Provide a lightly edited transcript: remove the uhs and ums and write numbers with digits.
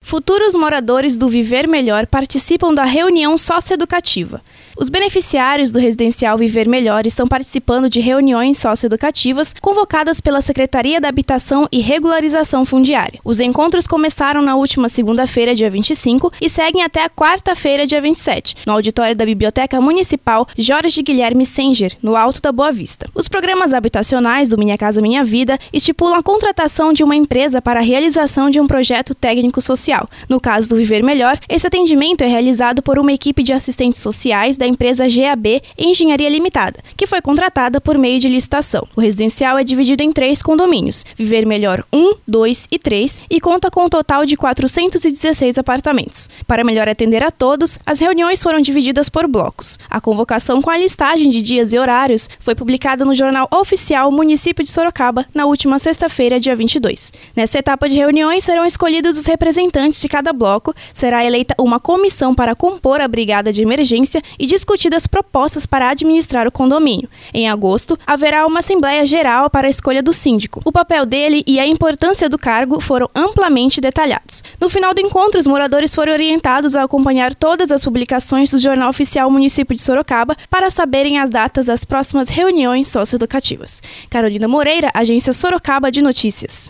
Futuros moradores do Viver Melhor participam da reunião socioeducativa. Os beneficiários do residencial Viver Melhor estão participando de reuniões socioeducativas convocadas pela Secretaria da Habitação e Regularização Fundiária. Os encontros começaram na última segunda-feira, dia 25, e seguem até a quarta-feira, dia 27, no auditório da Biblioteca Municipal Jorge Guilherme Senger, no Alto da Boa Vista. Os programas habitacionais do Minha Casa Minha Vida estipulam a contratação de uma empresa para a realização de um projeto técnico-social. No caso do Viver Melhor, esse atendimento é realizado por uma equipe de assistentes sociais da empresa GAB Engenharia Limitada, que foi contratada por meio de licitação. O residencial é dividido em 3 condomínios, Viver Melhor 1, 2 e 3, e conta com um total de 416 apartamentos. Para melhor atender a todos, as reuniões foram divididas por blocos. A convocação com a listagem de dias e horários foi publicada no Jornal Oficial Município de Sorocaba na última sexta-feira, dia 22. Nessa etapa de reuniões serão escolhidos os representantes de cada bloco, será eleita uma comissão para compor a brigada de emergência e discutidas propostas para administrar o condomínio. Em agosto, haverá uma Assembleia Geral para a escolha do síndico. O papel dele e a importância do cargo foram amplamente detalhados. No final do encontro, os moradores foram orientados a acompanhar todas as publicações do Jornal Oficial Município de Sorocaba para saberem as datas das próximas reuniões socioeducativas. Carolina Moreira, Agência Sorocaba de Notícias.